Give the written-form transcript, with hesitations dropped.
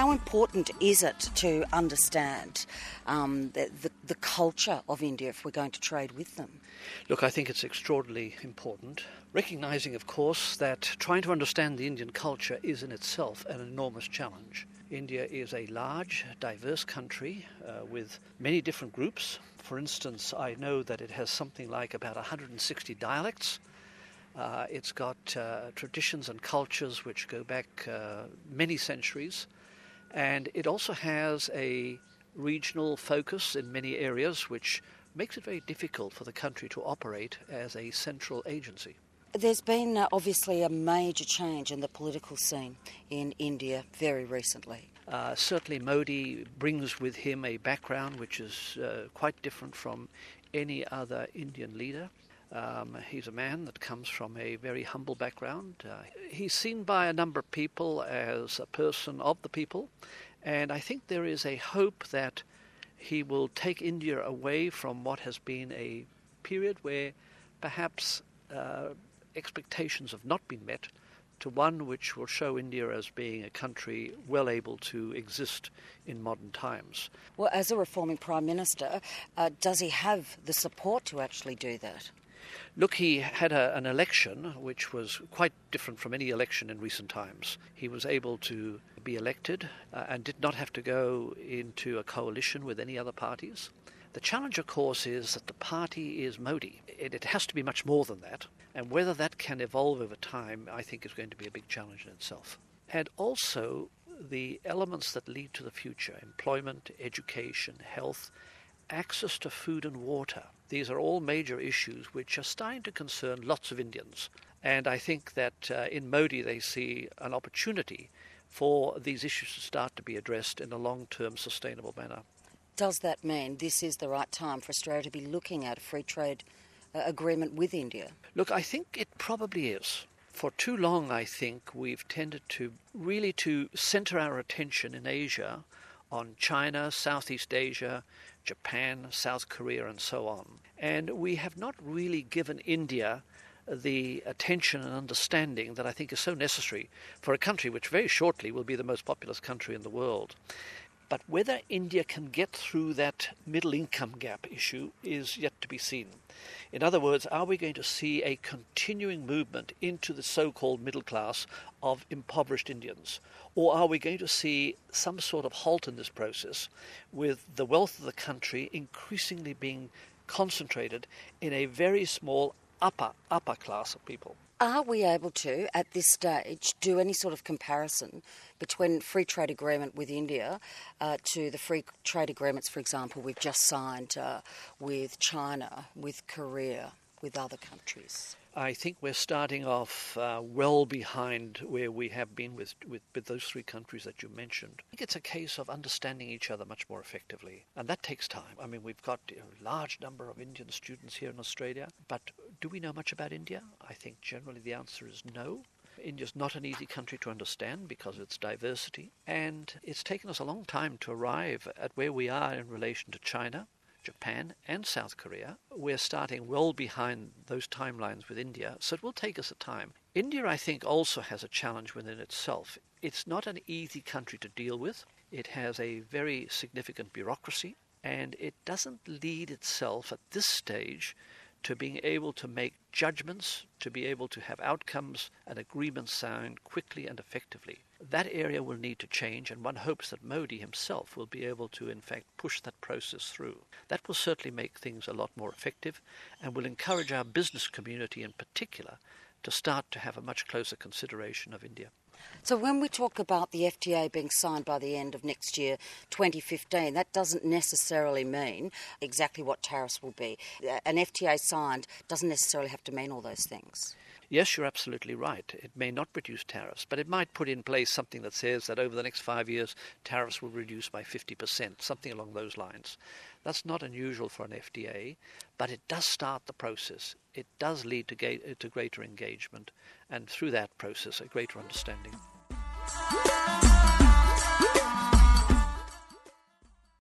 How important is it to understand the culture of India if we're going to trade with them? Look, I think it's extraordinarily important, recognising, of course, that trying to understand the Indian culture is in itself an enormous challenge. India is a large, diverse country with many different groups. For instance, I know that it has something like about 160 dialects. It's got traditions and cultures which go back many centuries. And it also has a regional focus in many areas, which makes it very difficult for the country to operate as a central agency. There's been obviously a major change in the political scene in India very recently. Certainly Modi brings with him a background which is quite different from any other Indian leader. He's a man that comes from a very humble background. He's seen by a number of people as a person of the people, and I think there is a hope that he will take India away from what has been a period where perhaps expectations have not been met, to one which will show India as being a country well able to exist in modern times. Well, as a reforming Prime Minister, does he have the support to actually do that? Look, he had an election which was quite different from any election in recent times. He was able to be elected and did not have to go into a coalition with any other parties. The challenge, of course, is that the party is Modi. It has to be much more than that. And whether that can evolve over time, I think, is going to be a big challenge in itself. And also the elements that lead to the future: employment, education, health, access to food and water. These are all major issues which are starting to concern lots of Indians. And I think that in Modi they see an opportunity for these issues to start to be addressed in a long-term sustainable manner. Does that mean this is the right time for Australia to be looking at a free trade agreement with India? Look, I think it probably is. For too long, I think, we've tended to really to centre our attention in Asia on China, Southeast Asia, Japan, South Korea, and so on. And we have not really given India the attention and understanding that I think is so necessary for a country which very shortly will be the most populous country in the world. But whether India can get through that middle income gap issue is yet to be seen. In other words, are we going to see a continuing movement into the so-called middle class of impoverished Indians? Or are we going to see some sort of halt in this process, with the wealth of the country increasingly being concentrated in a very small upper class of people? Are we able to, at this stage, do any sort of comparison between free trade agreement with India to the free trade agreements, for example, we've just signed with China, with Korea, with other countries? I think we're starting off well behind where we have been with those three countries that you mentioned. I think it's a case of understanding each other much more effectively, and that takes time. I mean, we've got a large number of Indian students here in Australia, but do we know much about India? I think generally the answer is no. India's not an easy country to understand because of its diversity, and it's taken us a long time to arrive at where we are in relation to China, Japan and South Korea. We're starting well behind those timelines with India, so it will take us a time. India, I think, also has a challenge within itself. It's not an easy country to deal with. It has a very significant bureaucracy, and it doesn't lead itself at this stage to being able to make judgments, to be able to have outcomes and agreements signed quickly and effectively. That area will need to change, and one hopes that Modi himself will be able to, in fact, push that process through. That will certainly make things a lot more effective and will encourage our business community in particular to start to have a much closer consideration of India. So when we talk about the FTA being signed by the end of next year, 2015, that doesn't necessarily mean exactly what tariffs will be. An FTA signed doesn't necessarily have to mean all those things. Yes, you're absolutely right. It may not reduce tariffs, but it might put in place something that says that over the next 5 years, tariffs will reduce by 50%, something along those lines. That's not unusual for an FTA, but it does start the process. It does lead to greater engagement, and through that process, a greater understanding.